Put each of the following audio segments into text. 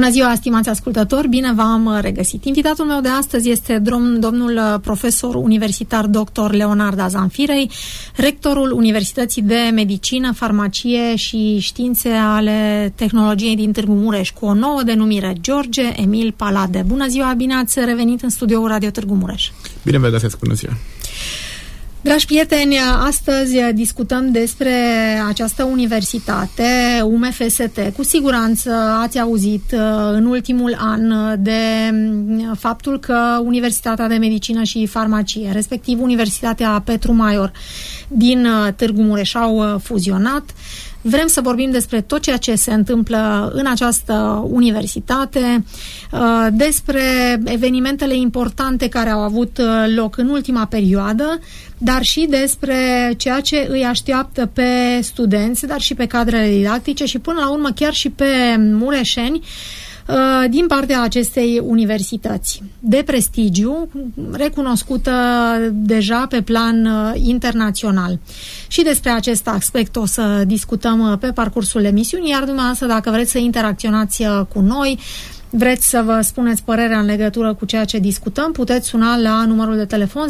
Bună ziua, stimați ascultători, bine v-am regăsit. Invitatul meu de astăzi este domnul profesor universitar dr. Leonarda Zanfirei, rectorul Universității de Medicină, Farmacie și Științe ale Tehnologiei din Târgu Mureș, cu o nouă denumire, George Emil Palade. Bună ziua, bine ați revenit în studioul Radio Târgu Mureș. Bine vă găsesc, bună ziua. Dragi prieteni, astăzi discutăm despre această universitate, UMFST. Cu siguranță ați auzit în ultimul an de faptul că Universitatea de Medicină și Farmacie, respectiv Universitatea Petru Maior din Târgu Mureș, au fuzionat. Vrem să vorbim despre tot ceea ce se întâmplă în această universitate, despre evenimentele importante care au avut loc în ultima perioadă, dar și despre ceea ce îi așteaptă pe studenți, dar și pe cadrele didactice și până la urmă chiar și pe mureșeni din partea acestei universități de prestigiu, recunoscută deja pe plan internațional. Și despre acest aspect o să discutăm pe parcursul emisiunii, iar dumneavoastră, dacă vreți să interacționați cu noi, vreți să vă spuneți părerea în legătură cu ceea ce discutăm, puteți suna la numărul de telefon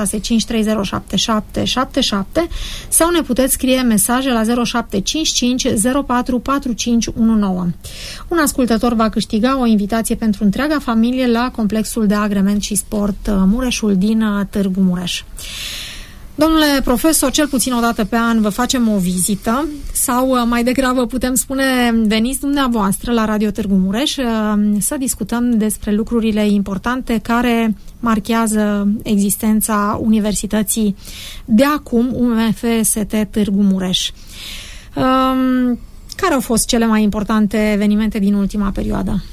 0265307777 sau ne puteți scrie mesaje la 0755 044519. Un ascultător va câștiga o invitație pentru întreaga familie la Complexul de Agrement și Sport Mureșul din Târgu Mureș. Domnule profesor, cel puțin o dată pe an vă facem o vizită sau mai degrabă putem spune veniți dumneavoastră la Radio Târgu Mureș să discutăm despre lucrurile importante care marchează existența universității de acum, UMFST Târgu Mureș. Care au fost cele mai importante evenimente din ultima perioadă?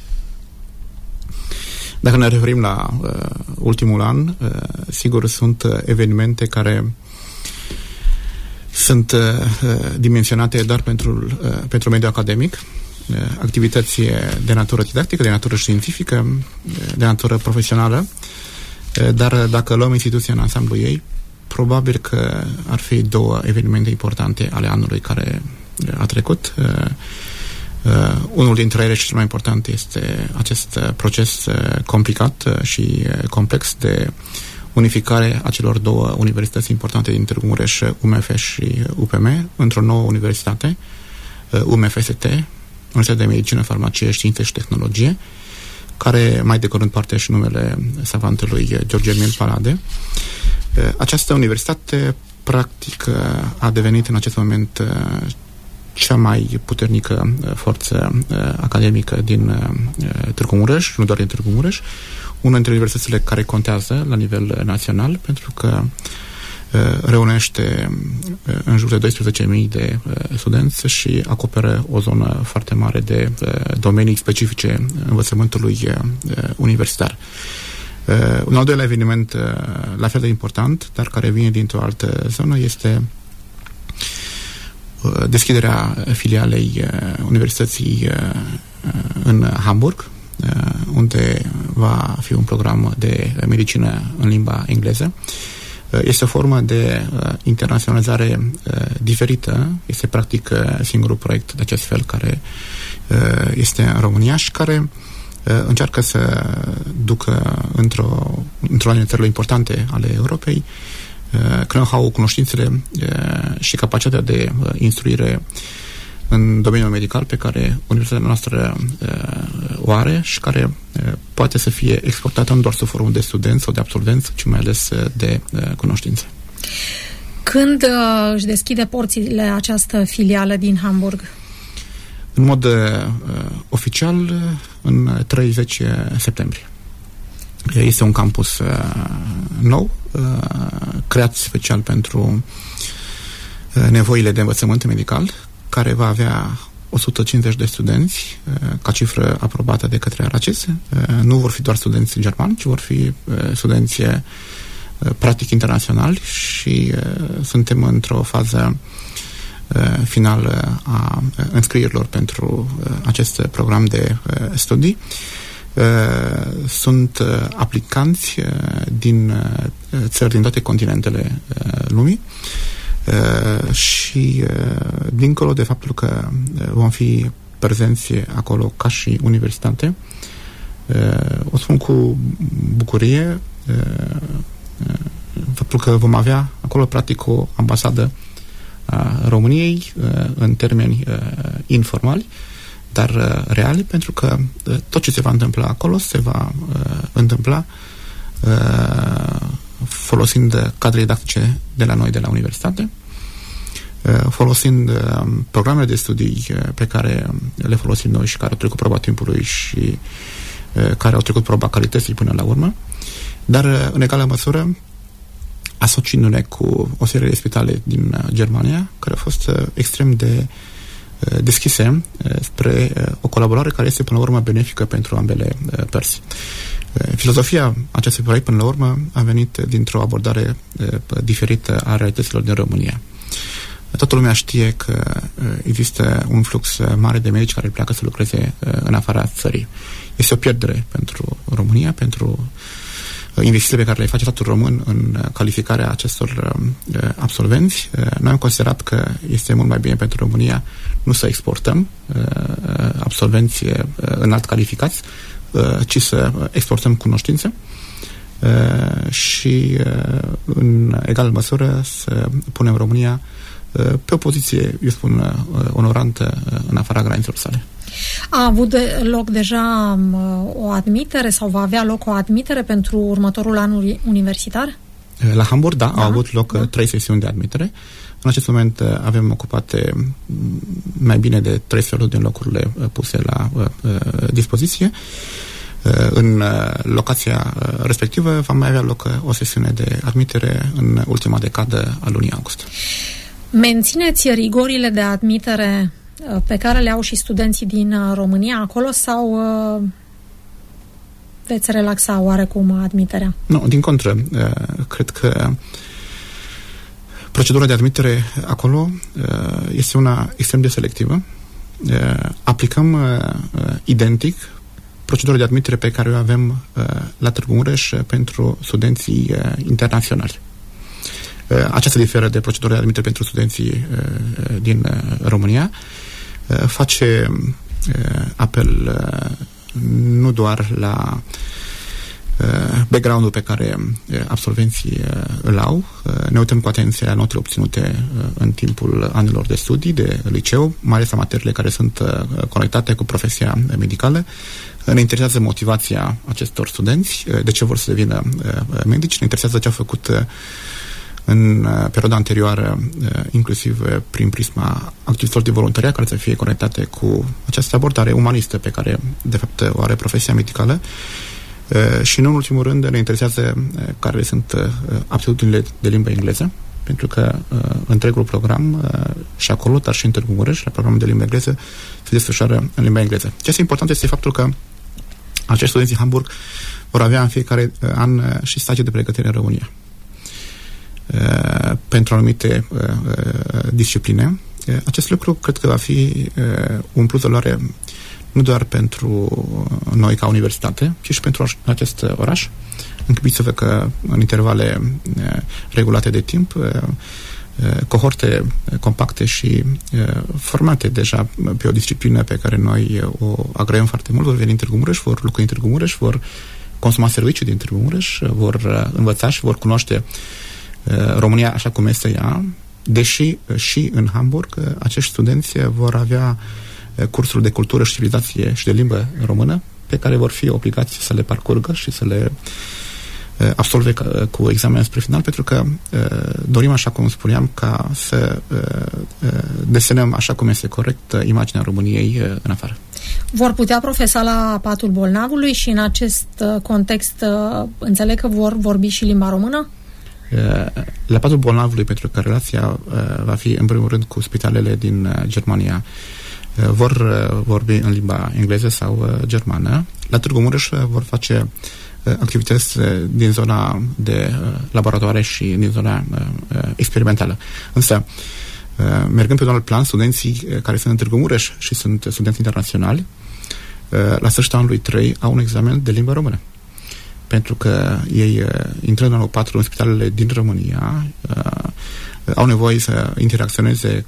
Dacă ne referim la ultimul an, sigur sunt evenimente care sunt dimensionate doar pentru mediul academic, activități de natură didactică, de natură științifică, de natură profesională, dar dacă luăm instituția în ansamblu ei, probabil că ar fi două evenimente importante ale anului care a trecut. Unul dintre ele și cel mai important este acest proces complicat și complex de unificare a celor două universități importante din Târgu Mureș, UMF și UPM, într-o nouă universitate, UMFST, Universitatea de Medicină, Farmacie, Științe și Tehnologie, care mai de curând poartă și numele savantului George Emil Palade. Această universitate, practic, a devenit în acest moment cea mai puternică forță academică din Târgu Mureș, nu doar din Târgu Mureș, una dintre universitățile care contează la nivel național, pentru că reunește în jur de 12.000 de studenți și acoperă o zonă foarte mare de domenii specifice învățământului universitar. Un al doilea eveniment la fel de important, dar care vine dintr-o altă zonă, este deschiderea filialei Universității în Hamburg, unde va fi un program de medicină în limba engleză. Este o formă de internaționalizare diferită, este practic singurul proiect de acest fel care este în România și care încearcă să ducă într-o din țările importante ale Europei know-how, cunoștințele și capacitatea de instruire în domeniul medical pe care universitatea noastră o are și care poate să fie exportată nu doar sub formă de studenți sau de absolvenți, ci mai ales de cunoștințe. Când își deschide porțile această filială din Hamburg? În mod oficial, în 30 septembrie. Este un campus nou, creat special pentru nevoile de învățământ medical, care va avea 150 de studenți, ca cifră aprobată de către ARACIS. Nu vor fi doar studenți germani, ci vor fi studenți practic internaționali și suntem într-o fază finală a înscrierilor pentru acest program de studii. Sunt aplicanți din țări din toate continentele lumii și dincolo de faptul că vom fi prezenți acolo ca și universitate. O spun cu bucurie faptul că vom avea acolo practic o ambasadă a României în termeni informali, dar reali, pentru că tot ce se va întâmpla acolo se va întâmpla folosind cadre didactice de la noi, de la universitate, folosind programele de studii pe care le folosim noi și care au trecut proba timpului și care au trecut proba calității până la urmă, dar în egală măsură asociindu-ne cu o serie de spitale din Germania care au fost extrem de deschise spre o colaborare care este până la urmă benefică pentru ambele părți. Filozofia acestui proiect până la urmă a venit dintr-o abordare diferită a realităților din România. Toată lumea știe că există un flux mare de medici care pleacă să lucreze în afara țării. Este o pierdere pentru România, pentru investițiile pe care le face statul român în calificarea acestor absolvenți. Noi am considerat că este mult mai bine pentru România nu să exportăm absolvenți înalt calificați, ci să exportăm cunoștințe și în egală măsură să punem România pe o poziție, eu spun, onorantă în afara granițelor sale. A avut loc deja o admitere sau va avea loc o admitere pentru următorul an universitar? La Hamburg, da, au avut loc 3 sesiuni de admitere. În acest moment avem ocupate mai bine de 3 sferturi din locurile puse la dispoziție. În locația respectivă va mai avea loc o sesiune de admitere în ultima decadă a lunii august. Mențineți rigorile de admitere pe care le au și studenții din România acolo sau veți relaxa oarecum admiterea? Nu, din contră. Cred că procedura de admitere acolo este una extrem de selectivă. Aplicăm identic procedura de admitere pe care o avem la Târgu Mureș pentru studenții internaționali. Aceasta diferă de procedura de admitere pentru studenții din România. Face apel nu doar la background-ul pe care absolvenții îl au. Ne uităm cu atenție la notele obținute în timpul anilor de studii de liceu, mai ales la materiile care sunt conectate cu profesia medicală. Ne interesează motivația acestor studenți, de ce vor să devină medici, ne interesează ce au făcut în perioada anterioară, inclusiv prin prisma activităților de voluntariat care să fie conectate cu această abordare umanistă pe care, de fapt, o are profesia medicală. Și, nu în ultimul rând, ne interesează care sunt aptitudinile de limbă engleză, pentru că întregul program și acolo, dar și în Târgu Mureș, la programul de limbă engleză, se desfășoară în limba engleză. Ce este important este faptul că acești studenți din Hamburg vor avea în fiecare an și stagii de pregătire în România pentru anumite discipline. Acest lucru cred că va fi un plus de valoare nu doar pentru noi ca universitate, ci și pentru acest oraș. Închipuiți-vă că în intervale regulate de timp, cohorte compacte și formate deja pe o disciplină pe care noi o agreăm foarte mult, vor veni în Târgu Mureș, vor lucra în Târgu Mureș, vor consuma servicii din Târgu Mureș, vor învăța și vor cunoaște România așa cum este ea, deși și în Hamburg acești studenți vor avea cursuri de cultură și civilizație și de limbă română pe care vor fi obligați să le parcurgă și să le absolve cu examen spre final, pentru că dorim, așa cum spuneam, ca să desenăm așa cum este corect imaginea României în afară. Vor putea profesa la patul bolnavului și în acest context înțeleg că vor vorbi și limba română? La patul bolnavului, pentru că relația va fi în primul rând cu spitalele din Germania, vor vorbi în limba engleză sau germană. La Târgu Mureș vor face activități din zona de laboratoare și din zona experimentală. Însă, mergând pe un alt plan, studenții care sunt în Târgu Mureș și sunt studenți internaționali, la sfârșitul anului 3 au un examen de limbă română. Pentru că ei, intrând în anul 4 în spitalele din România, au nevoie să interacționeze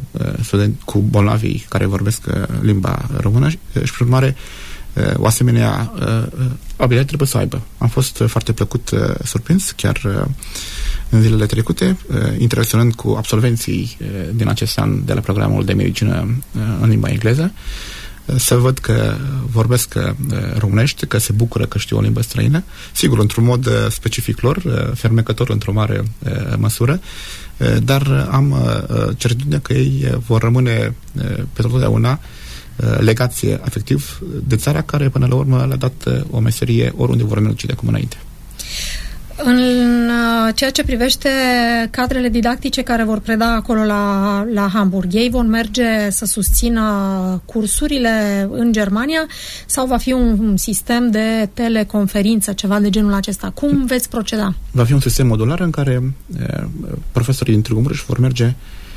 cu bolnavii care vorbesc limba română și, prin urmare, o asemenea abilitate trebuie să aibă. Am fost foarte plăcut surprins chiar în zilele trecute, interacționând cu absolvenții din acest an de la programul de medicină în limba engleză, să văd că vorbesc românești, că se bucură că știu o limbă străină, sigur, într-un mod specific lor, fermecător într-o mare măsură, dar am certitudinea că ei vor rămâne pe totdeauna legați afectiv de țara care până la urmă le-a dat o meserie oriunde vor merge de acum înainte. În ceea ce privește cadrele didactice care vor preda acolo la Hamburg, ei vor merge să susțină cursurile în Germania sau va fi un sistem de teleconferință, ceva de genul acesta? Cum veți proceda? Va fi un sistem modular în care profesorii din Târgu Mureș vor merge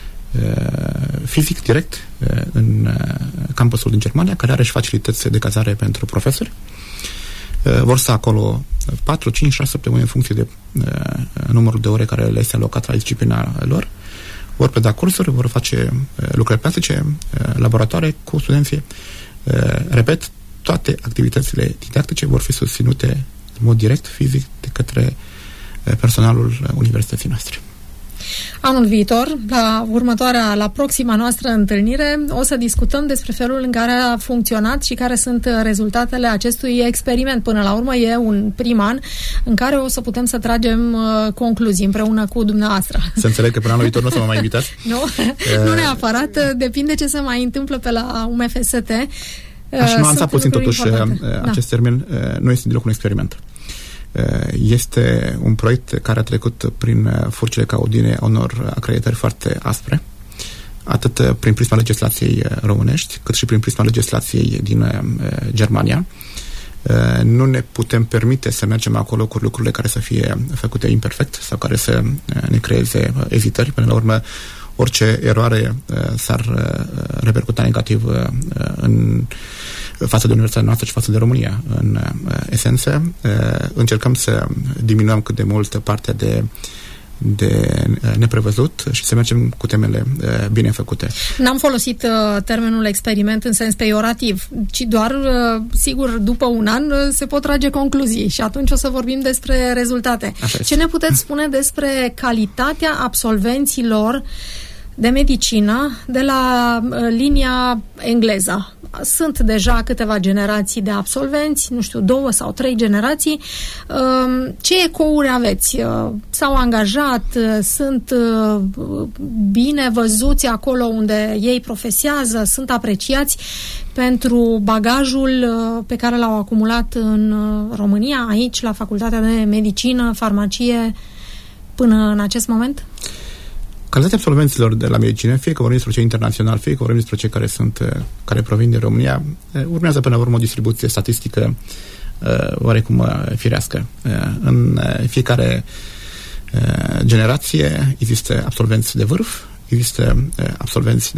fizic, direct, în campusul din Germania, care are și facilități de cazare pentru profesori. Vor sta acolo 4, 5, 6 săptămâni în funcție de numărul de ore care le este alocat la disciplina lor. Vor preda cursuri, vor face lucrări practice, laboratoare cu studenții. Repet, toate activitățile didactice vor fi susținute în mod direct, fizic, de către personalul universității noastre. Anul viitor, la proxima noastră întâlnire, o să discutăm despre felul în care a funcționat și care sunt rezultatele acestui experiment. Până la urmă e un prim an în care o să putem să tragem concluzii împreună cu dumneavoastră. Să înțeleg că până anul viitor nu o să mă mai invitați? Nu neapărat, depinde ce se mai întâmplă pe la UMFST. Aș nuanța puțin totuși acest termen, nu este deloc un experiment. Este un proiect care a trecut prin furcile caudine a unor acreditări foarte aspre, atât prin prisma legislației românești, cât și prin prisma legislației din Germania. Nu ne putem permite să mergem acolo cu lucrurile care să fie făcute imperfect sau care să ne creeze ezitări. Până la urmă, orice eroare s-ar repercuta negativ în față de universitatea noastră și față de România. În esență, încercăm să diminuăm cât de mult partea de neprevăzut și să mergem cu temele bine făcute. N-am folosit termenul experiment în sens peiorativ, ci doar, sigur, după un an se pot trage concluzii și atunci o să vorbim despre rezultate. Ce ne puteți spune despre calitatea absolvenților de medicină de la linia engleză? Sunt deja câteva generații de absolvenți, nu știu, 2 sau 3 generații. Ce ecouri aveți? S-au angajat? Sunt bine văzuți acolo unde ei profesează? Sunt apreciați pentru bagajul pe care l-au acumulat în România, aici, la Facultatea de Medicină, Farmacie, până în acest moment? Calitatea absolvenților de la medicină, fie că vorbim despre cei internaționali, fie că vorbim despre cei care provin din România, urmează până la urmă o distribuție statistică oarecum firească. În fiecare generație există absolvenți de vârf, există absolvenți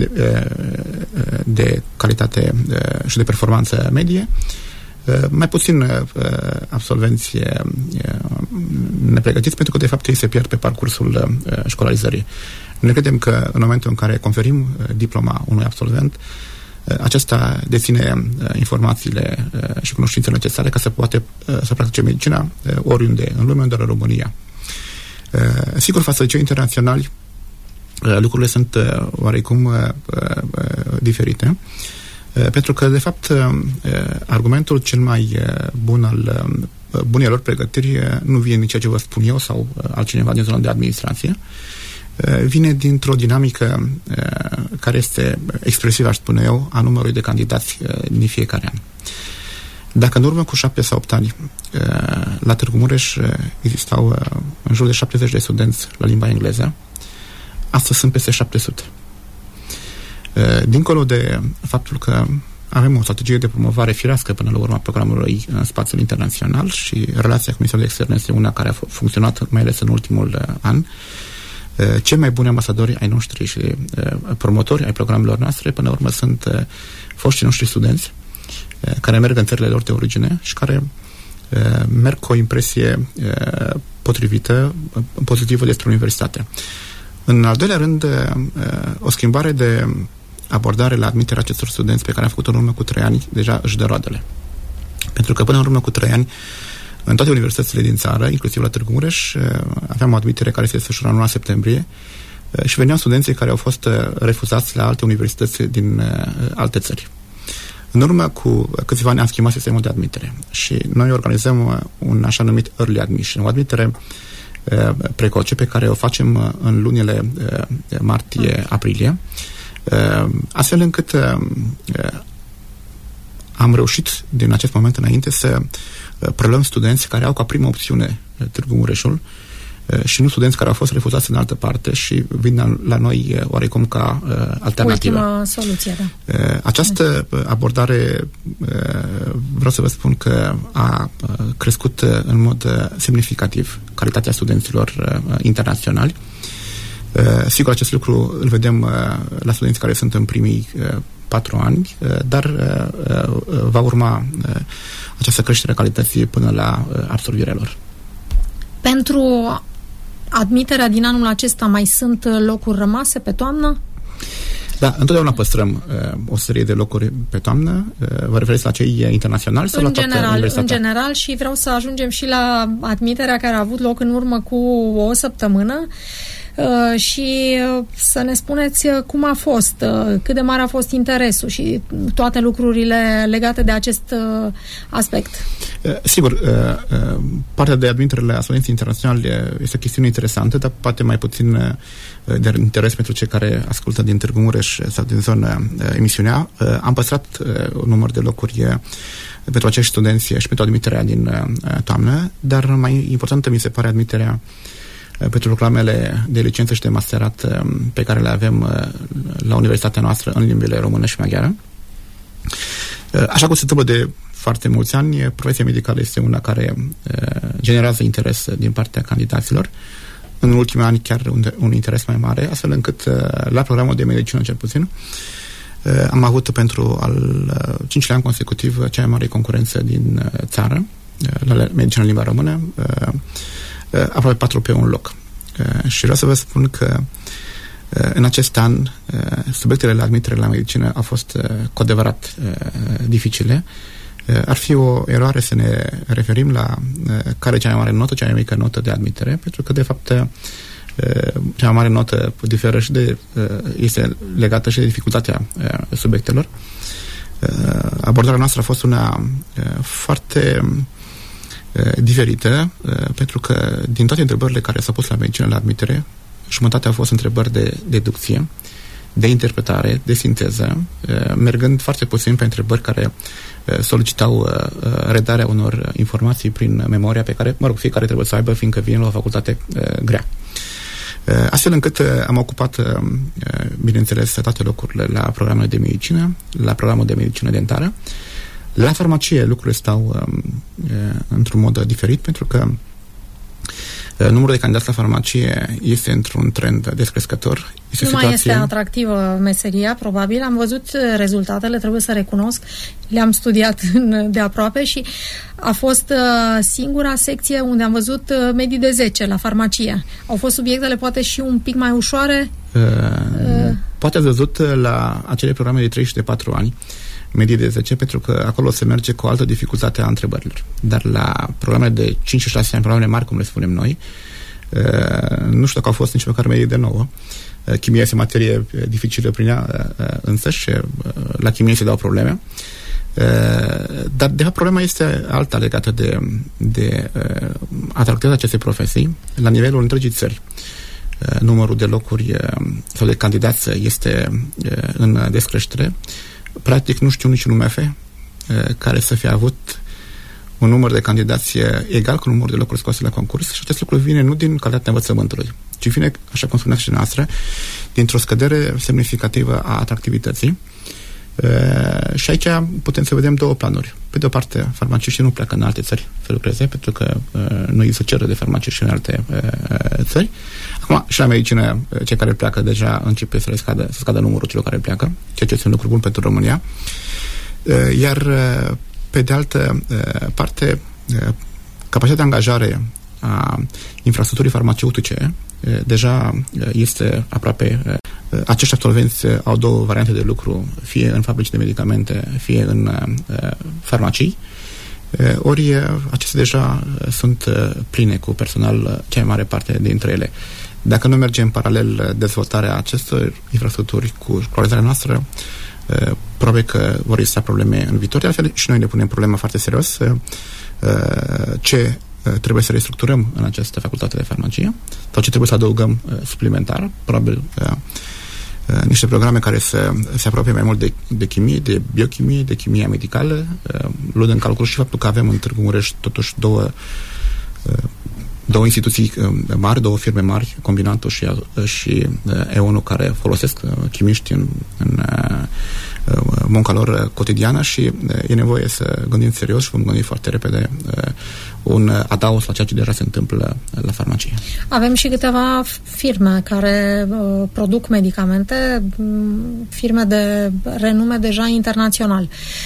de calitate și de performanță medie, mai puțin absolvenți nepregătiți, pentru că de fapt ei se pierd pe parcursul școlarizării. Noi credem că în momentul în care conferim diploma unui absolvent, acesta deține informațiile și cunoștințele necesare ca să poate să practice medicina oriunde în lume, doar în România. Sigur, față de cei internaționali, lucrurile sunt oarecum diferite, pentru că, de fapt, argumentul cel mai bun al bunelor pregătiri nu vine din ceea ce vă spun eu sau altcineva din zona de administrație, vine dintr-o dinamică care este expresivă, aș spune eu, a numărului de candidați din fiecare an. Dacă în urmă cu 7 sau 8 ani la Târgu Mureș existau în jur de 70 de studenți la limba engleză, astăzi sunt peste 700. Dincolo de faptul că avem o strategie de promovare firească până la urma programului în spațiul internațional și relația cu Ministerul de Externe este una care a funcționat mai ales în ultimul an, cei mai buni ambasadori ai noștri și promotori ai programelor noastre până la urmă sunt foștii noștri studenți care merg în țările lor de origine și care merg cu o impresie potrivită, pozitivă despre universitate. În al doilea rând, o schimbare de abordare la admiterea acestor studenți pe care am făcut-o în urmă cu 3 ani deja își dă roadele. Pentru că până în urmă cu 3 ani, în toate universitățile din țară, inclusiv la Târgu Mureș, aveam o admitere care se desfășura în luna septembrie și veneau studenții care au fost refuzați la alte universități din alte țări. În urmă cu câțiva ani am schimbat sistemul de admitere și noi organizăm un așa numit early admission, o admitere precoce pe care o facem în lunile martie-aprilie, astfel încât am reușit din acest moment înainte să preluăm studenți care au ca primă opțiune Târgu Mureșul și nu studenți care au fost refuzați în altă parte și vin la noi oarecum ca alternativă. Ultima soluție, da. Această abordare, vreau să vă spun că a crescut în mod semnificativ calitatea studenților internaționali. Sigur, acest lucru îl vedem la studenți care sunt în primii 4 ani, dar va urma această creștere a calității până la absolvirea lor. Pentru admiterea din anul acesta mai sunt locuri rămase pe toamnă? Da, întotdeauna păstrăm o serie de locuri pe toamnă. Vă referiți la cei internaționali sau la toată universitatea? În general, și vreau să ajungem și la admiterea care a avut loc în urmă cu o săptămână și să ne spuneți cum a fost, cât de mare a fost interesul și toate lucrurile legate de acest aspect. Sigur, partea de admiterele a studenții internaționali este o chestiune interesantă, dar poate mai puțin de interes pentru cei care ascultă din Târgu Mureș sau din zonă emisiunea. Am păstrat un număr de locuri pentru acești studenți și pentru admiterea din toamnă, dar mai importantă mi se pare admiterea pentru programele de licență și de masterat pe care le avem la universitatea noastră în limbile română și maghiară. Așa cum se întâmplă de foarte mulți ani, profesia medicală este una care generează interes din partea candidaților. În ultimii ani chiar un interes mai mare, astfel încât la programul de medicină cel puțin am avut pentru al 5-lea an consecutiv cea mai mare concurență din țară la medicină în limba română, aproape 4 pe un loc. Și vreau să vă spun că în acest an subiectele la admitere la medicină au fost cu adevărat dificile. Ar fi o eroare să ne referim la care e cea mai mare notă, cea mai mică notă de admitere, pentru că de fapt cea mai mare notă diferă și este legată și de dificultatea subiectelor. Abordarea noastră a fost una foarte diferită, pentru că din toate întrebările care s-au pus la medicină la admitere, jumătate au fost întrebări de deducție, de interpretare, de sinteză, mergând foarte puțin pe întrebări care solicitau redarea unor informații prin memoria pe care, fiecare trebuie să o aibă, fiindcă vine la o facultate grea. Astfel încât am ocupat, bineînțeles, toate locurile la programele de medicină, la programul de medicină dentară. La farmacie lucrurile stau într-un mod diferit, pentru că numărul de candidați la farmacie este într-un trend descrescător. Nu mai este atractivă meseria, probabil. Am văzut rezultatele, trebuie să recunosc. Le-am studiat de aproape și a fost singura secție unde am văzut medii de 10 la farmacie. Au fost subiectele poate și un pic mai ușoare? Poate ați văzut la acele programe de 3 și de 4 ani medii de 10, pentru că acolo se merge cu o altă dificultate a întrebărilor. Dar la programele de 5 și 6 ani, programele mari, cum le spunem noi, nu știu dacă au fost nici măcar medii de 9. Chimia este materie dificilă prin ea însăși, la chimie se dau probleme. Dar de fapt problema este alta legată de atractivitatea acestei profesii la nivelul întregii țări. Numărul de locuri sau de candidați este în descreștere. Practic nu știu niciun UMF care să fie avut un număr de candidați egal cu numărul de locuri scoase la concurs, și acest lucru vine nu din calitatea învățământului, ci vine, așa cum spuneați și noastră, dintr-o scădere semnificativă a atractivității. Și aici putem să vedem două planuri. Pe de o parte, farmaciștii nu pleacă în alte țări să lucreze, pentru că nu îi se ceră de farmaciști în alte țări. Acum, și la medicină, cei care pleacă deja începe să scadă numărul celor care pleacă, ceea ce este un lucru bun pentru România. Iar pe de altă parte, capacitatea de angajare a infrastructurii farmaceutice deja este aproape. Acești absolvenți au două variante de lucru, fie în fabrici de medicamente, fie în farmacii. Ori acestea deja sunt pline cu personal, cea mai mare parte dintre ele. Dacă nu merge în paralel dezvoltarea acestor infrastructuri cu școlarizarea noastră, probabil că vor exista probleme în viitor. De altfel, și noi ne punem problema foarte serios ce trebuie să restructurăm în această facultate de farmacie sau ce trebuie să adăugăm suplimentar. Probabil niște programe care să se apropie mai mult de chimie, de biochimie, de chimia medicală, luând în calcul și faptul că avem în Târgu Mureș totuși două instituții mari, două firme mari, Combinatul și EONU, care folosesc chimiști în munca lor cotidiană și e nevoie să gândim serios și vom gândi foarte repede un adaos la ceea ce deja se întâmplă la farmacie. Avem și câteva firme care produc medicamente, firme de renume deja internațional.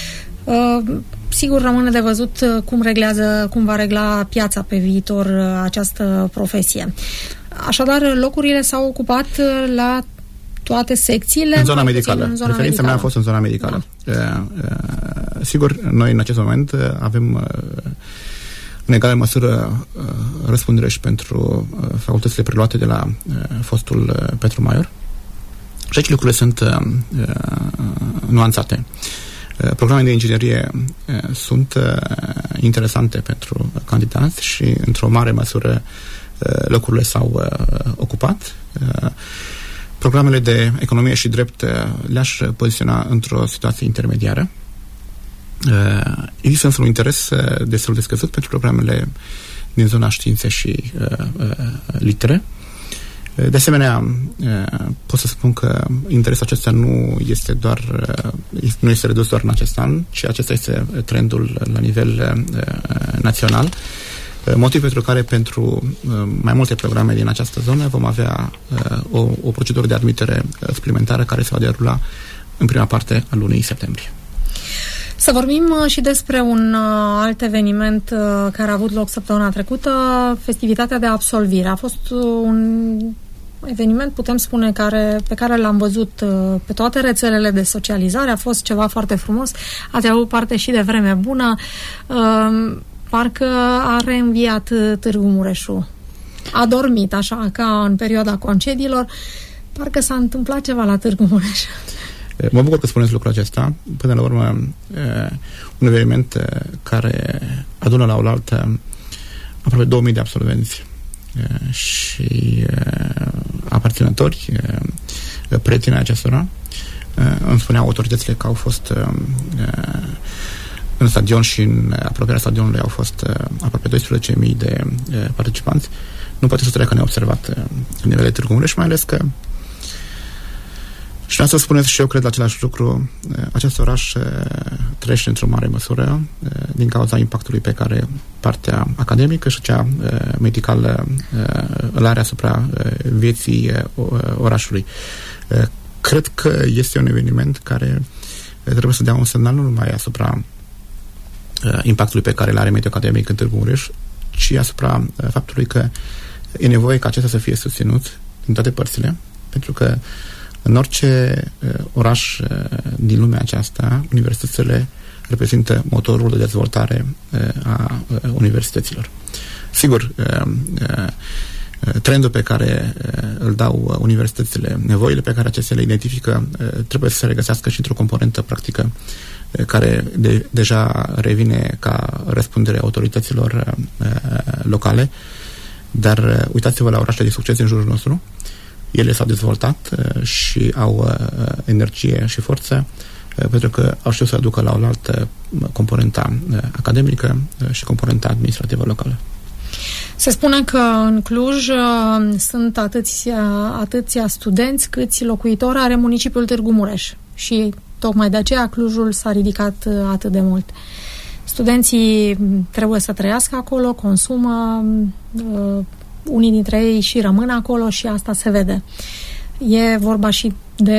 Sigur, rămâne de văzut cum va regla piața pe viitor această profesie. Așadar, locurile s-au ocupat la toate secțiile. În zona medicală. Referința mea a fost în zona medicală. Da. Sigur, noi în acest moment avem în egală măsură răspundere și pentru facultățile preluate de la fostul Petru Maior. Și aici lucrurile sunt nuanțate. Programele de inginerie sunt interesante pentru candidați și într-o mare măsură locurile s-au ocupat. Programele de economie și drept le-aș poziționa într-o situație intermediară. Există însă un interes destul de scăzut pentru programele din zona științe și litere. De asemenea, pot să spun că interesul acesta nu este redus doar în acest an, ci acesta este trendul la nivel național. Motiv pentru care pentru mai multe programe din această zonă vom avea o procedură de admitere suplimentară care se va derula în prima parte a lunii septembrie. Să vorbim și despre un alt eveniment care a avut loc săptămâna trecută, festivitatea de absolvire. A fost un eveniment, putem spune, pe care l-am văzut pe toate rețelele de socializare. A fost ceva foarte frumos. Ați avut parte și de vreme bună. Parcă a reînviat Târgu Mureșul. A dormit, așa, ca în perioada concediilor. Parcă s-a întâmplat ceva la Târgu Mureș. Mă bucur că spuneți lucrul acesta. Până la urmă, un eveniment care adună la oaltă aproape 2000 de absolvenți și aparținători, prieteni acestora. Îmi spuneau autoritățile că au fost în stadion și în apropierea stadionului au fost aproape 12.000 de participanți. Nu poate să treacă neobservat în nivel de Târgu Mureș, mai ales că și să spuneți și eu cred la același lucru, acest oraș trece într-o mare măsură din cauza impactului pe care partea academică și cea medicală îl are asupra vieții orașului. Cred că este un eveniment care trebuie să dea un semnal nu numai asupra impactului pe care îl are mediul academic în Târgu Mureș, ci asupra faptului că e nevoie ca acesta să fie susținut din toate părțile, pentru că în orice oraș din lumea aceasta, universitățile reprezintă motorul de dezvoltare a universităților. Sigur, trendul pe care îl dau universitățile, nevoile pe care acestea le identifică, trebuie să se regăsească și într-o componentă practică care deja revine ca răspundere autorităților locale, dar uitați-vă la orașele de succes în jurul nostru. Ele s-au dezvoltat și au energie și forță pentru că au știut să aducă la oaltă componenta academică și administrativă locală. Se spune că în Cluj sunt atâția studenți câți locuitori are municipiul Târgu Mureș și tocmai de aceea Clujul s-a ridicat atât de mult. Studenții trebuie să trăiască acolo, consumă, unii dintre ei și rămân acolo și asta se vede. E vorba și de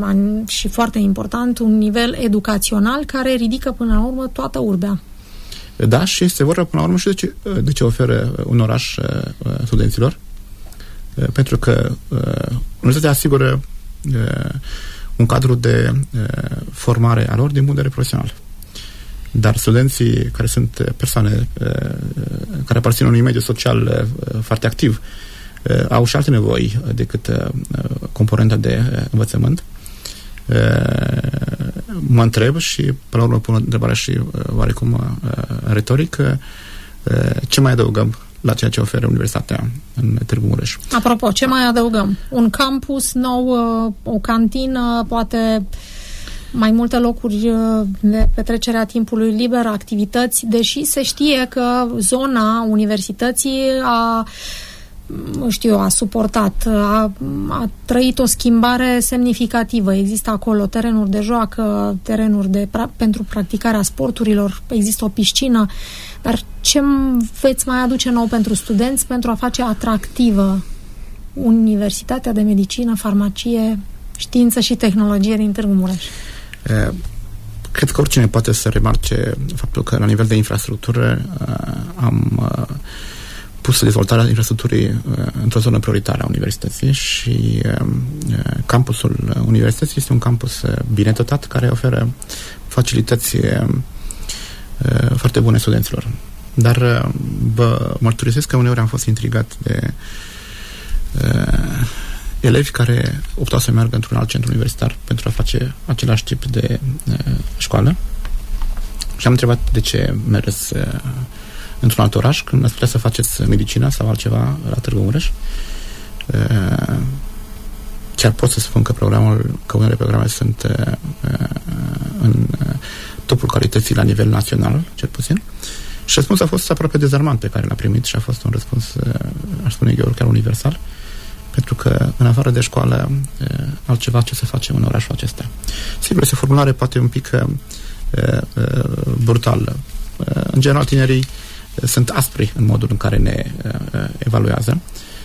și foarte important, un nivel educațional care ridică până la urmă toată urbea. Da, și este vorba până la urmă și de ce oferă un oraș studenților, pentru că universitatea asigură un cadru de formare a lor din punct de vedere profesional. Dar studenții care sunt persoane care aparțin unui mediu social foarte activ au și alte nevoi decât componenta de învățământ. Mă întreb și până la urmă pun întrebarea și oarecum retoric, ce mai adăugăm la ceea ce oferă Universitatea în Târgu Mureș? Apropo, ce mai adăugăm? Un campus nou, o cantină, poate mai multe locuri de petrecere a timpului liber, activități, deși se știe că zona universității a suportat, a trăit o schimbare semnificativă. Există acolo terenuri de joacă, terenuri pentru practicarea sporturilor, există o piscină, dar ce veți mai aduce nou pentru studenți pentru a face atractivă Universitatea de Medicină, Farmacie, Știință și Tehnologie din Târgu Mureș? Cred că oricine poate să remarce faptul că la nivel de infrastructură am pus dezvoltarea infrastructurii într-o zonă prioritară a universității și campusul universității este un campus bine dotat care oferă facilități foarte bune studenților. Dar vă mărturisesc că uneori am fost intrigat de elevi care optau să meargă într-un alt centru universitar pentru a face același tip de școală și am întrebat de ce mergeți într-un alt oraș când ați putea să faceți medicina sau altceva la Târgu Mureș. Chiar pot să spun că unele programe sunt în topul calității la nivel național, cel puțin. Și răspunsul a fost aproape dezarmant pe care l-a primit și a fost un răspuns, aș spune eu, chiar universal. Pentru că, în afară de școală, altceva ce să facem în orașul acesta. Sigur, este o formulare poate un pic brutală. În general, tinerii sunt aspri în modul în care ne evaluează.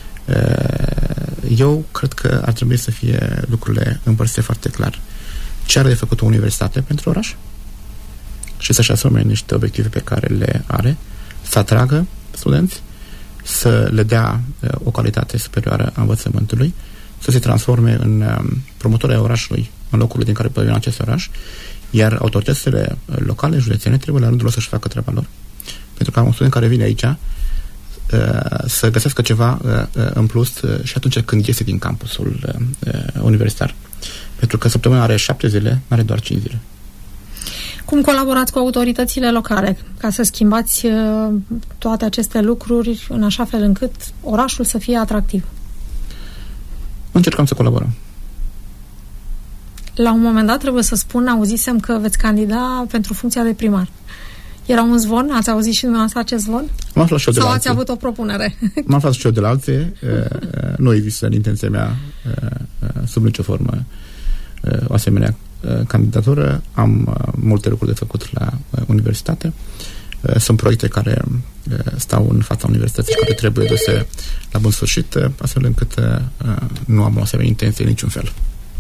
Eu cred că ar trebui să fie lucrurile împărțite foarte clar. Ce are de făcut o universitate pentru oraș și să-și asume niște obiective pe care le are, să atragă studenți, să le dea o calitate superioară a învățământului, să se transforme în promotorii orașului, în locurile din care provine acest oraș, iar autoritățile locale, județene, trebuie la rândul lor să-și facă treaba lor. Pentru că un student care vine aici să găsească ceva în plus și atunci când iese din campusul universitar. Pentru că săptămâna are 7 zile, nu are doar 5 zile. Cum colaborați cu autoritățile locale ca să schimbați toate aceste lucruri în așa fel încât orașul să fie atractiv? Încercăm să colaborăm. La un moment dat trebuie să spun, auzisem că veți candida pentru funcția de primar. Era un zvon? Ați auzit și dumneavoastră acest zvon? M-am aflat și eu de la sau alții. ați avut o propunere? M-am aflat și eu de la alții. Nu există în intenția mea sub nicio formă o asemenea candidatură. Am multe lucruri de făcut la universitate. Sunt proiecte care stau în fața universității și care trebuie duse la bun sfârșit, astfel încât nu am o asemenea intenție în niciun fel.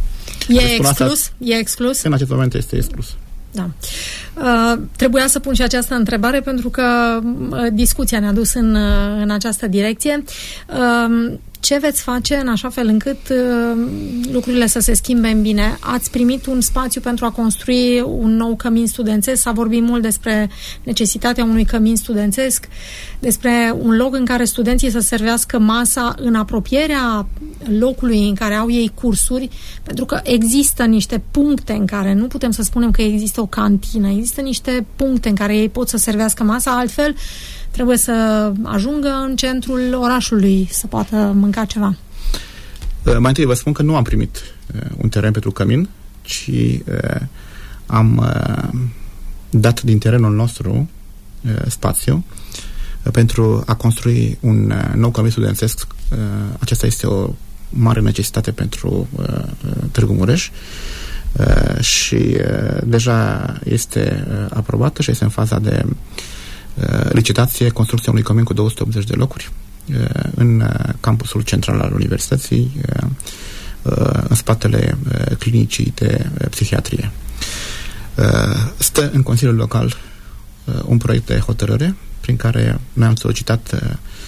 E exclus? În acest moment este exclus. Da. Trebuia să pun și această întrebare pentru că discuția ne-a dus în această direcție. Ce veți face în așa fel încât lucrurile să se schimbe în bine? Ați primit un spațiu pentru a construi un nou cămin studențesc, s-a vorbit mult despre necesitatea unui cămin studențesc, despre un loc în care studenții să servească masa în apropierea locului în care au ei cursuri, pentru că există niște puncte în care nu putem să spunem că există o cantină, există niște puncte în care ei pot să servească masa, altfel trebuie să ajungă în centrul orașului să poată mânca ceva. Mai întâi vă spun că nu am primit un teren pentru cămin, ci am dat din terenul nostru spațiu pentru a construi un nou cămin studențesc. Aceasta este o mare necesitate pentru Târgu Mureș și deja este aprobată și este în faza de licitație, construcția unui cămin cu 280 de locuri în campusul central al universității, în spatele clinicii de psihiatrie. Stă în Consiliul Local un proiect de hotărâre prin care noi am solicitat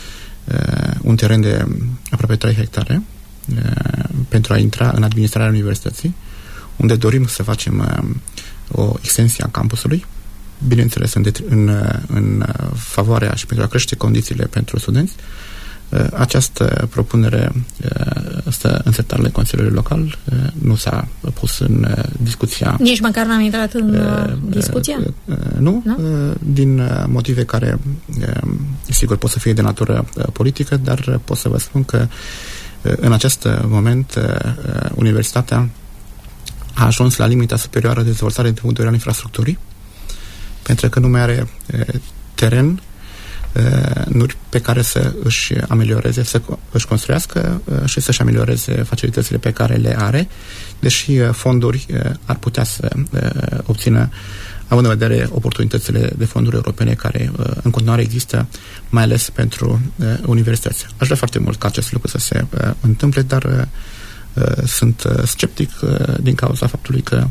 un teren de aproape 3 hectare pentru a intra în administrarea universității, unde dorim să facem o extensie a campusului, bineînțeles în favoarea și pentru a crește condițiile pentru studenți. Această propunere în sertarele Consiliului Local nu s-a pus în discuția. Nici măcar n-am intrat în discuția? Nu? Din motive care sigur pot să fie de natură politică, dar pot să vă spun că în acest moment universitatea a ajuns la limita superioară de dezvoltare din punct de vedere al infrastructurii, pentru că nu mai are teren pe care să își amelioreze, să își construiască și să-și amelioreze facilitățile pe care le are, deși fonduri ar putea să obțină, având în vedere oportunitățile de fonduri europene care în continuare există, mai ales pentru universități. Aș vrea foarte mult ca acest lucru să se întâmple, dar sunt sceptic din cauza faptului că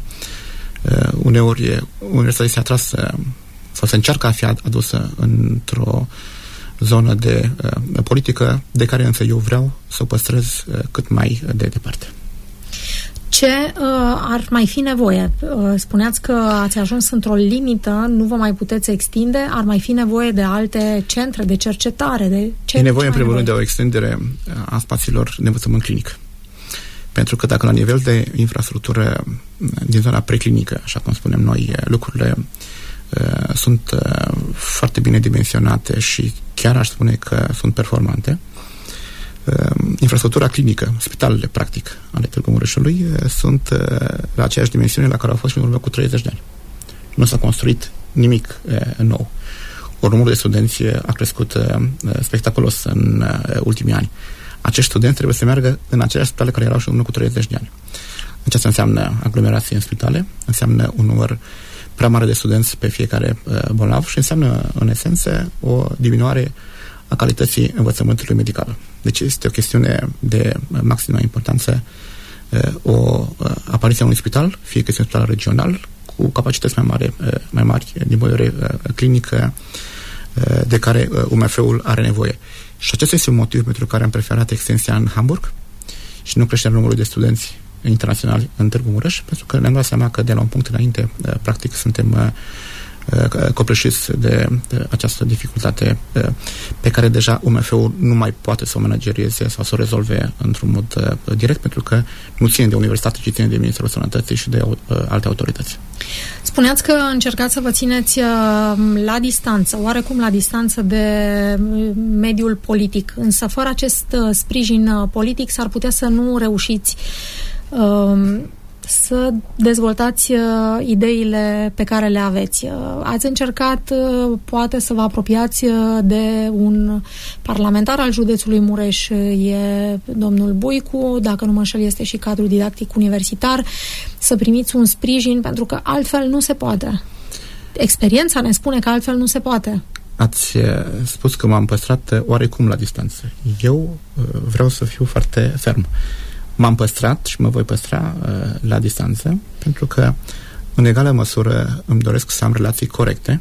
uneori universitatea se atras sau se încearcă a fi adusă într-o zonă de politică de care însă eu vreau să o păstrez cât mai de departe. Ce ar mai fi nevoie? Spuneați că ați ajuns într-o limită, nu vă mai puteți extinde, ar mai fi nevoie de alte centre de cercetare? E nevoie în primul rând de o extindere a spațiilor de învățământ clinic. Pentru că dacă la nivel de infrastructură din zona preclinică, așa cum spunem noi, lucrurile sunt foarte bine dimensionate și chiar aș spune că sunt performante, infrastructura clinică, spitalele, practic, ale Târgu Mureșului sunt la aceeași dimensiune la care au fost și în urmă cu 30 de ani. Nu s-a construit nimic nou. Numărul de studenți a crescut spectaculos în ultimii ani. Acești studenți trebuie să meargă în aceleași spitale care erau și în urmă cu 30 de ani. Aceasta înseamnă aglomerație în spitale, înseamnă un număr prea mare de studenți pe fiecare bolnav și înseamnă, în esență, o diminuare a calității învățământului medical. Deci este o chestiune de maximă importanță, o apariție a unui spital, fie că este un spital regional, cu capacități mai mari din punct de vedere clinică, de care UMF-ul are nevoie. Și acesta este un motiv pentru care am preferat extensia în Hamburg și nu creșterea numărului de studenți internaționali în Târgu Mureș, pentru că ne-am dat seama că de la un punct înainte, practic, suntem copleșiți de această dificultate pe care deja UMF-ul nu mai poate să o managerieze sau să o rezolve într-un mod direct, pentru că nu ține de universitate, ci ține de Ministerul Sănătății și de alte autorități. Spuneați că încercați să vă țineți la distanță, oarecum la distanță de mediul politic, însă fără acest sprijin politic s-ar putea să nu reușiți să dezvoltați ideile pe care le aveți. Ați încercat, poate, să vă apropiați de un parlamentar al județului Mureș, e domnul Buicu, dacă nu mă înșel este și cadru didactic universitar, să primiți un sprijin, pentru că altfel nu se poate. Experiența ne spune că altfel nu se poate. Ați spus că m-am păstrat oarecum la distanță. Eu vreau să fiu foarte ferm. M-am păstrat și mă voi păstra la distanță, pentru că în egală măsură îmi doresc să am relații corecte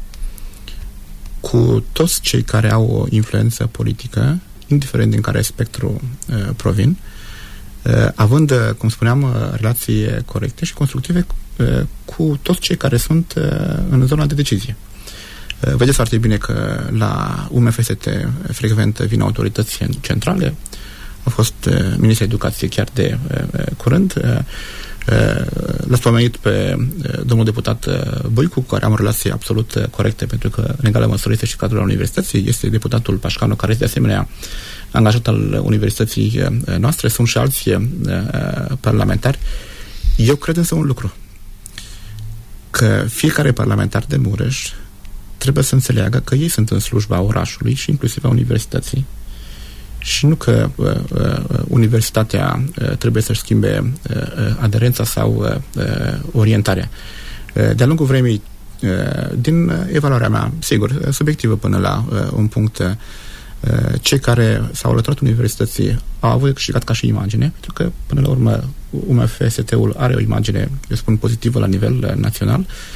cu toți cei care au o influență politică, indiferent din care spectru provin, având, cum spuneam, relații corecte și constructive cu toți cei care sunt în zona de decizie. Vedeți foarte bine că la UMFST frecvent vin autorități centrale. A fost ministrul educației chiar de curând. L-ați pomenit pe domnul deputat Buicu, cu care am o relație absolut corectă, pentru că în egală măsură este și cadrul universității, este deputatul Pașcanu, care este de asemenea angajat al universității noastre, sunt și alți parlamentari. Eu cred însă un lucru, că fiecare parlamentar de Mureș trebuie să înțeleagă că ei sunt în slujba orașului și inclusiv a universității, și nu că universitatea trebuie să-și schimbe aderența sau orientarea. De-a lungul vremii, din evaluarea mea, sigur, subiectivă până la un punct, cei care s-au alăturat universității au avut câștigat ca și imagine, pentru că, până la urmă, UMFST-ul are o imagine, eu spun, pozitivă la nivel național.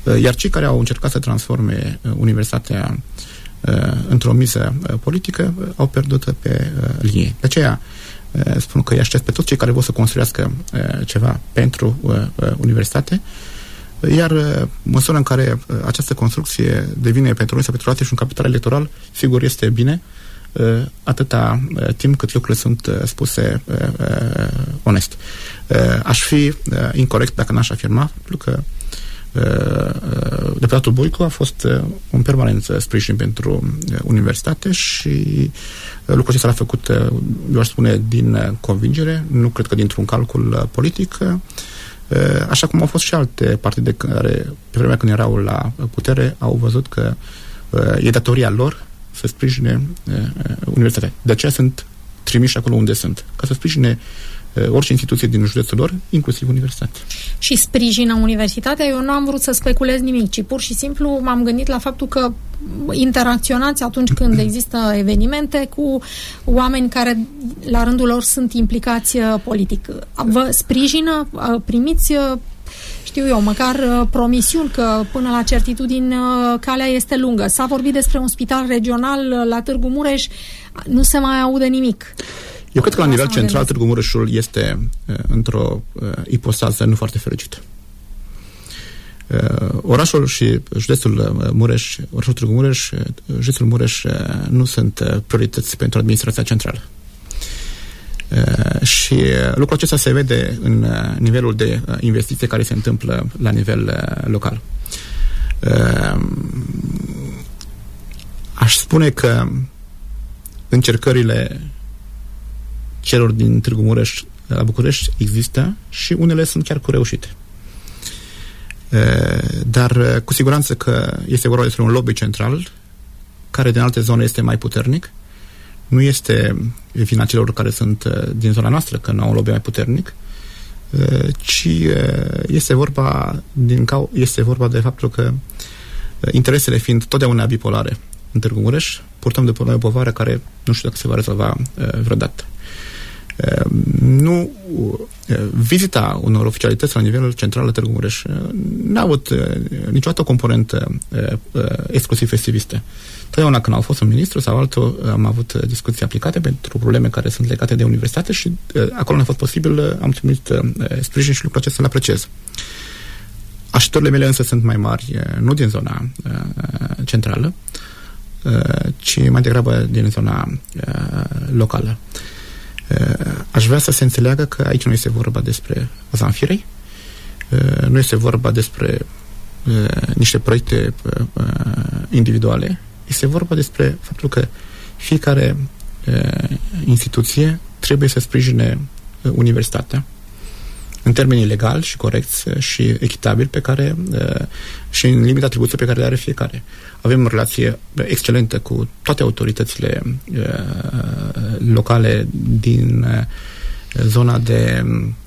Iar cei care au încercat să transforme universitatea într-o miză politică au pierdut pe linie. De aceea spun că îi aștept pe toți cei care vor să construiască ceva pentru universitate, iar măsura în care această construcție devine pentru noi sau și un capital electoral, sigur este bine, atâta timp cât lucrurile sunt spuse onest. Aș fi incorect dacă n-aș afirma că deputatul Boicu a fost un permanent sprijin pentru universitate și lucrul acesta l-a făcut, eu aș spune, din convingere, nu cred că dintr-un calcul politic, așa cum au fost și alte partide care, pe vremea când erau la putere, au văzut că e datoria lor să sprijine universitatea. De aceea sunt trimiși acolo unde sunt, ca să sprijine orice instituție din județul lor, inclusiv universitatea. Și sprijină universitatea? Eu nu am vrut să speculez nimic, ci pur și simplu m-am gândit la faptul că interacționați atunci când există evenimente cu oameni care la rândul lor sunt implicați politic. Vă sprijină? Primiți, știu eu, măcar promisiuni că până la certitudini calea este lungă? S-a vorbit despre un spital regional la Târgu Mureș, nu se mai aude nimic. Eu cred că la nivel central Târgu Mureșul este într-o ipostază nu foarte fericită. Orașul și județul Mureș, orașul Târgu Mureș, județul Mureș nu sunt priorități pentru administrația centrală. Și lucrul acesta se vede în nivelul de investiție care se întâmplă la nivel local. Aș spune că încercările celor din Târgu Mureș la București există și unele sunt chiar cu reușite. Dar cu siguranță că este vorba despre un lobby central care din alte zone este mai puternic. Nu este vina celor care sunt din zona noastră că nu au un lobby mai puternic, ci este vorba de faptul că interesele fiind totdeauna bipolare în Târgu Mureș, purtăm de o povară care nu știu dacă se va rezolva vreodată. Vizita unor oficialități la nivelul central la Târgu Mureș n-a avut niciodată o componentă exclusiv festivistă. Totdeauna când au fost un ministru sau altul am avut discuții aplicate pentru probleme care sunt legate de universitate și acolo nu a fost posibil, am trimis sprijin și lucrul acesta îl apreciez. Așteptările mele însă sunt mai mari, nu din zona centrală, ci mai degrabă din zona locală. Aș vrea să se înțeleagă că aici nu este vorba despre Zanfirei, nu este vorba despre niște proiecte individuale, este vorba despre faptul că fiecare instituție trebuie să sprijine universitatea în termenii legali și corecți și echitabili pe care și în limita atribuției pe care le are fiecare. Avem o relație excelentă cu toate autoritățile locale din zona de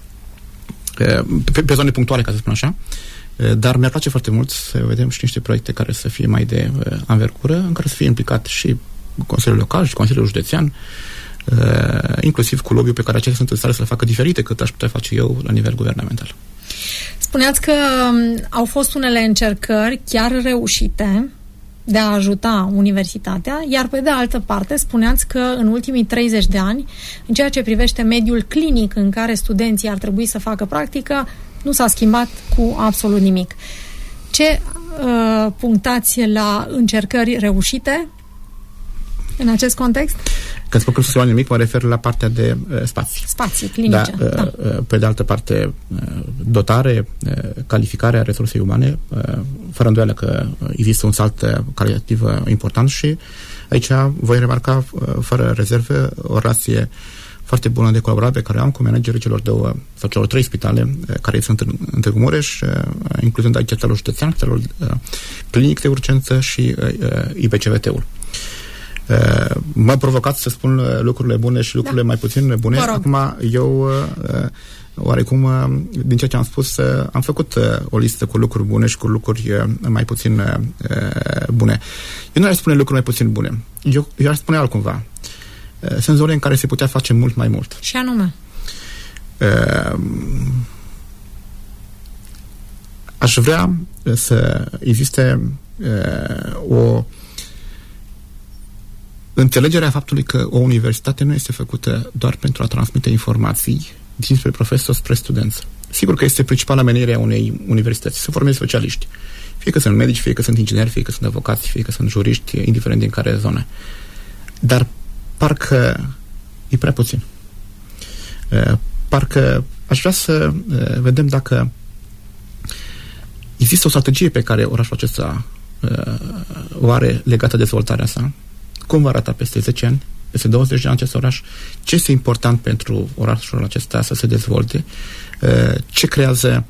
pe zone punctuale, ca să spun așa, dar mi-ar place foarte mult să vedem și niște proiecte care să fie mai de anvergură, în care să fie implicat și Consiliul Local și Consiliul Județean, inclusiv cu lobby-ul pe care acestea sunt în stare să le facă diferite cât aș putea face eu la nivel guvernamental. Spuneați că au fost unele încercări chiar reușite de a ajuta universitatea, iar pe de altă parte spuneați că în ultimii 30 de ani, în ceea ce privește mediul clinic în care studenții ar trebui să facă practică, nu s-a schimbat cu absolut nimic. Ce punctați la încercări reușite în acest context? Când spun că nu s-a schimbat nimic, mă refer la partea de spații. Spații clinice. Da. Pe de altă parte, dotare, calificarea resursei umane, fără îndoială că există un salt calitativ important și aici voi remarca fără rezerve o relație foarte bună de colaborare pe care am cu managerii celor două sau celor 3 spitale care sunt în Târgu Mureș, incluzând aici Spitalul Județean, Spitalul Clinic de Urgență și IBCVT-ul. M-a provocat să spun lucrurile bune și lucrurile mai puțin bune. Acum eu oarecum din ceea ce am spus am făcut o listă cu lucruri bune și cu lucruri mai puțin bune. Eu nu aș spune lucruri mai puțin bune. Eu aș spune altcumva. Sunt zone în care se putea face mult mai mult. Și anume? aș vrea să existe o înțelegerea faptului că o universitate nu este făcută doar pentru a transmite informații dinspre profesor spre studenți. Sigur că este principala menire a unei universități, să formeze specialiști. Fie că sunt medici, fie că sunt ingineri, fie că sunt avocați, fie că sunt juriști, indiferent din care zonă. Dar parcă e prea puțin. Parcă aș vrea să vedem dacă există o strategie pe care orașul acesta o are legată de dezvoltarea sa. Cum va arăta peste 10 ani, peste 20 de ani acest oraș? Ce este important pentru orașul acesta să se dezvolte? Ce creează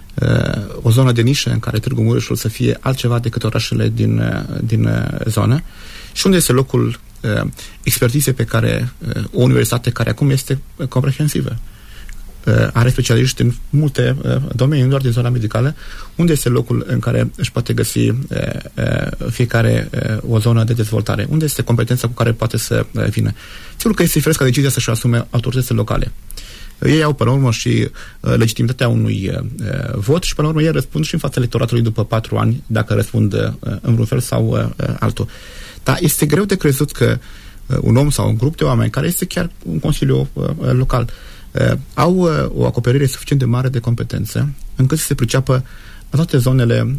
o zonă de nișă în care Târgu Mureșul să fie altceva decât orașele din zonă? Și unde este locul expertizei pe care o universitate care acum este comprehensivă are specialiști în multe domenii, nu doar din zona medicală, unde este locul în care își poate găsi fiecare o zonă de dezvoltare, unde este competența cu care poate să vină. Sigur că este firesc ca decizia să-și asume autoritățile locale. Ei au până la urmă și legitimitatea unui vot și până la urmă ei răspund și în fața electoratului după 4 ani, dacă răspund în vreun fel sau altul. Dar este greu de crezut că un om sau un grup de oameni, care este chiar un consiliu local, au o acoperire suficient de mare de competență încât să se priceapă la toate zonele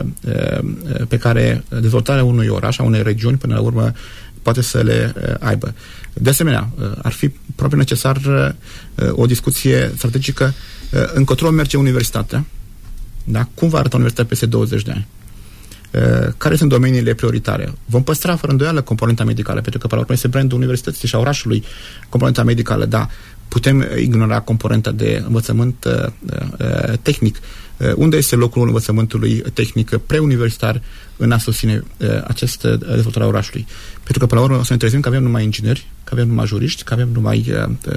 pe care dezvoltarea unui oraș, a unei regiuni, până la urmă, poate să le aibă. De asemenea, ar fi probabil necesar o discuție strategică încotro merge universitatea, da? Cum va arăta universitatea peste 20 de ani? Care sunt domeniile prioritare? Vom păstra fără îndoială componenta medicală, pentru că, până la urmă, este brandul universității și a orașului, componenta medicală, da. Putem ignora componenta de învățământ tehnic. Unde este locul învățământului tehnic preuniversitar în a susține această dezvoltare a orașului? Pentru că, până la urmă, o să ne trezim că avem numai ingineri, că avem numai juriști, că avem numai,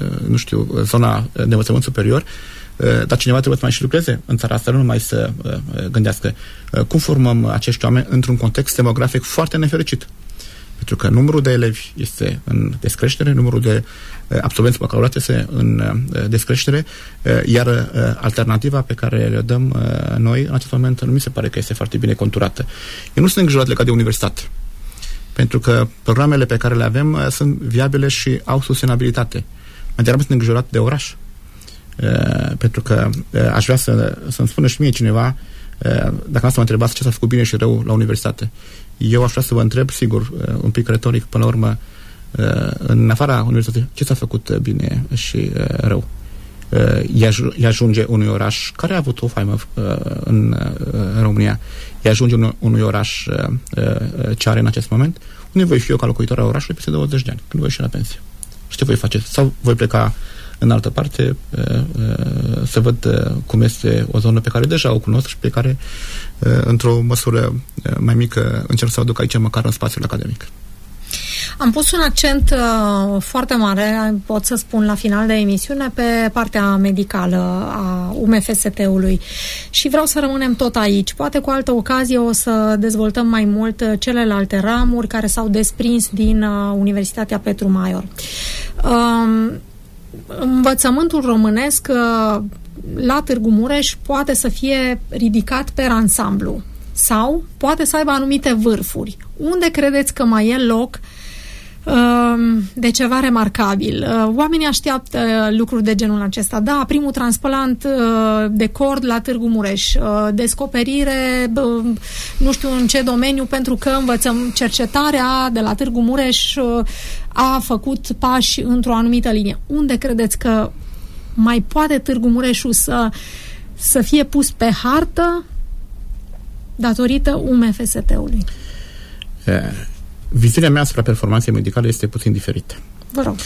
zona de învățământ superior, dar cineva trebuie să mai și lucreze în țara asta, nu numai să gândească. Cum formăm acești oameni într-un context demografic foarte nefericit? Pentru că numărul de elevi este în descreștere, numărul de absolvenți bacalaureat este în descreștere, iar alternativa pe care le dăm noi în acest moment nu mi se pare că este foarte bine conturată. Eu nu sunt îngrijorat legat de universitate, pentru că programele pe care le avem sunt viabile și au sustenabilitate. Mai degrabă sunt îngrijorat de oraș. Pentru că aș vrea să-mi spună și mie cineva, dacă asta mă întrebați ce s-a făcut bine și rău la universitate. Eu aș vrea să vă întreb, sigur, un pic retoric, până la urmă, în afara universității, ce s-a făcut bine și rău? Îi ajunge unui oraș care a avut o faimă în România, îi ajunge unui oraș ce are în acest moment, unde voi fi eu ca locuitor al orașului peste 20 de ani, când voi ieși la pensie. Și ce voi face? Sau voi pleca în altă parte să văd cum este o zonă pe care deja o cunosc și pe care, într-o măsură mai mică, încerc să o aduc aici măcar în spațiul academic. Am pus un accent foarte mare, pot să spun la final de emisiune, pe partea medicală a UMFST-ului și vreau să rămânem tot aici. Poate cu altă ocazie o să dezvoltăm mai mult celelalte ramuri care s-au desprins din Universitatea Petru Maior. Învățământul românesc la Târgu Mureș poate să fie ridicat pe ansamblu sau poate să aibă anumite vârfuri. Unde credeți că mai e loc de ceva remarcabil? Oamenii așteaptă lucruri de genul acesta. Da, primul transplant de cord la Târgu Mureș, descoperire, nu știu în ce domeniu, pentru că învățăm cercetarea de la Târgu Mureș a făcut pași într-o anumită linie. Unde credeți că mai poate Târgu Mureșul să fie pus pe hartă datorită UMFST-ului? Viziunea mea asupra performanței medicale este puțin diferită. Vă rog.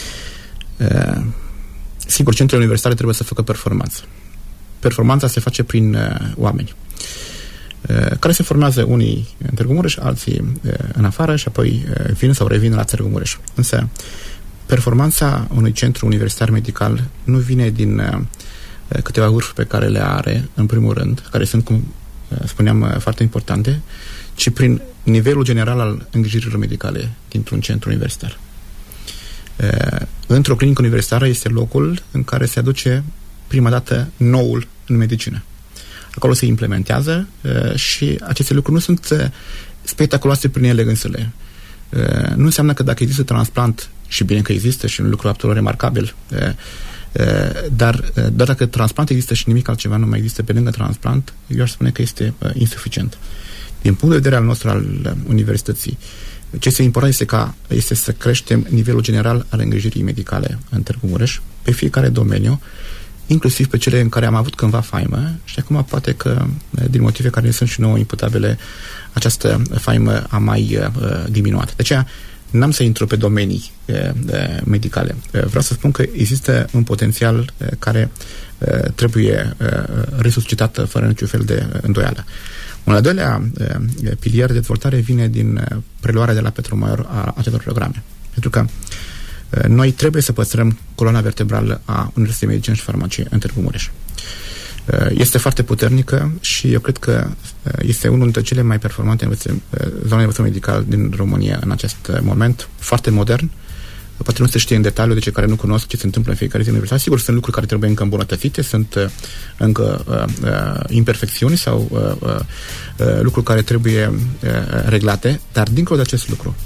Sigur, centrele universitare trebuie să facă performanță. Performanța se face prin oameni care se formează unii în Târgu Mureș, alții în afară și apoi vin sau revin la Târgu Mureș. Însă performanța unui centru universitar medical nu vine din câteva vârfuri pe care le are, în primul rând, care sunt, cum spuneam, foarte importante, ci prin nivelul general al îngrijirilor medicale dintr-un centru universitar. Într-o clinică universitară este locul în care se aduce prima dată noul în medicină. acolo se implementează și aceste lucruri nu sunt spectaculoase prin ele însele. Nu înseamnă că dacă există transplant, și bine că există și un lucru absolut remarcabil, dar dacă transplant există și nimic altceva nu mai există pe lângă transplant, eu aș spune că este insuficient. Din punct de vedere al nostru al universității, ce este important este să creștem nivelul general al îngrijirii medicale în Târgu Mureș, pe fiecare domeniu, inclusiv pe cele în care am avut cândva faimă și acum poate că, din motive care sunt și nouă imputabile, această faimă a mai diminuat. De aceea, n-am să intru pe domenii medicale. Vreau să spun că există un potențial care trebuie resuscitat fără niciun fel de îndoială. Un al doilea pilier de dezvoltare vine din preluarea de la Petru Maior a acestor programe. Pentru că noi trebuie să păstrăm coloana vertebrală a Universității Medicină și Farmacie în Târgu Mureș. Este foarte puternică și eu cred că este unul dintre cele mai performante zone de învățământ medical din România în acest moment, foarte modern. Poate nu se știe în detaliu de cei care nu cunosc ce se întâmplă în fiecare zi în universitate. Sigur, sunt lucruri care trebuie încă îmbunătățite, sunt încă imperfecțiuni sau lucruri care trebuie reglate, dar dincolo de acest lucru,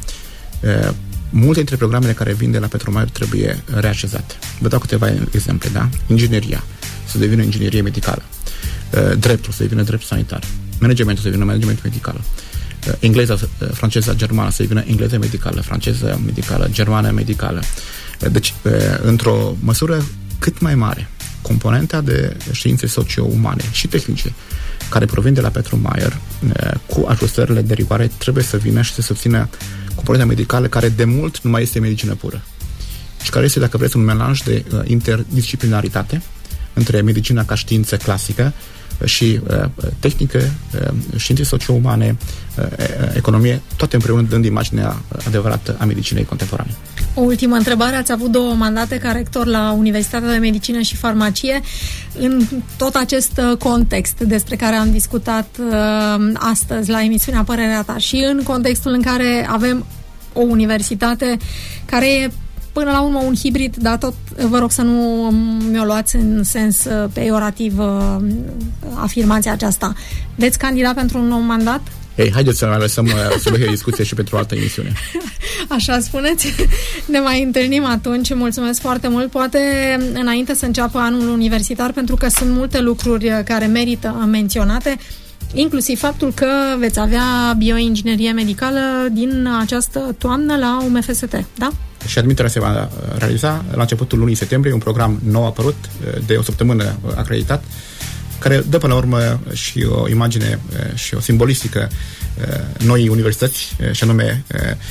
multe dintre programele care vin de la Petru Maior trebuie reașezate. Vă dau câteva exemple, da? Ingineria să devină inginerie medicală, dreptul să devină drept sanitar, managementul să devină management medical, engleza, franceza, germană să devină engleză medicală, franceză medicală, germană medicală. Deci, într-o măsură cât mai mare, componenta de științe socio-umane și tehnice care provin de la Petru Maior, cu ajustările de rigoare, trebuie să vină și să susțină componenta medicală care de mult nu mai este medicină pură și care este, dacă vreți, un melanj de interdisciplinaritate între medicina ca știință clasică și tehnică, științe socio-umane, economie, toate împreună dând imaginea adevărată a medicinei contemporane. O ultimă întrebare. Ați avut 2 mandate ca rector la Universitatea de Medicină și Farmacie. În tot acest context despre care am discutat astăzi la emisiunea Părerea Ta și în contextul în care avem o universitate care e până la urmă un hibrid, dar tot vă rog să nu mi-o luați în sens peiorativ afirmația aceasta. Veți candida pentru un nou mandat? Ei, haideți să ne lăsăm subiectul de discuție și pentru o altă emisiune. Așa spuneți? Ne mai întâlnim atunci. Mulțumesc foarte mult. Poate înainte să înceapă anul universitar, pentru că sunt multe lucruri care merită menționate, inclusiv faptul că veți avea bioinginerie medicală din această toamnă la UMFST, da? Și admiterea se va realiza la începutul lunii septembrie, un program nou apărut, de o săptămână acreditat, care dă până la urmă și o imagine și o simbolistică noi universități, și anume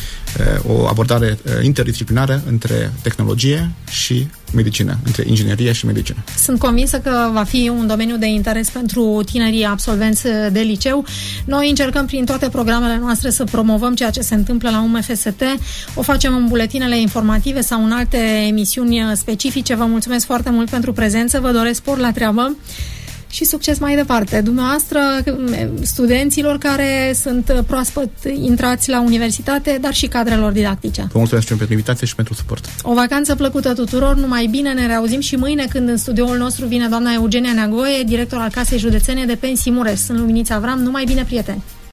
o abordare interdisciplinară între tehnologie și medicină, între inginerie și medicină. Sunt convinsă că va fi un domeniu de interes pentru tinerii absolvenți de liceu. Noi încercăm prin toate programele noastre să promovăm ceea ce se întâmplă la UMFST. O facem în buletinele informative sau în alte emisiuni specifice. Vă mulțumesc foarte mult pentru prezență, vă doresc spor la treabă și succes mai departe. Dumneavoastră, studenților care sunt proaspăt intrați la universitate, dar și cadrelor didactice. Vă mulțumesc pentru invitație și pentru suport. O vacanță plăcută tuturor, numai bine, ne reauzim și mâine când în studioul nostru vine doamna Eugenia Neagoe, director al Casei Județene de Pensii Mureș. Sunt Luminița Avram, numai bine, prieteni!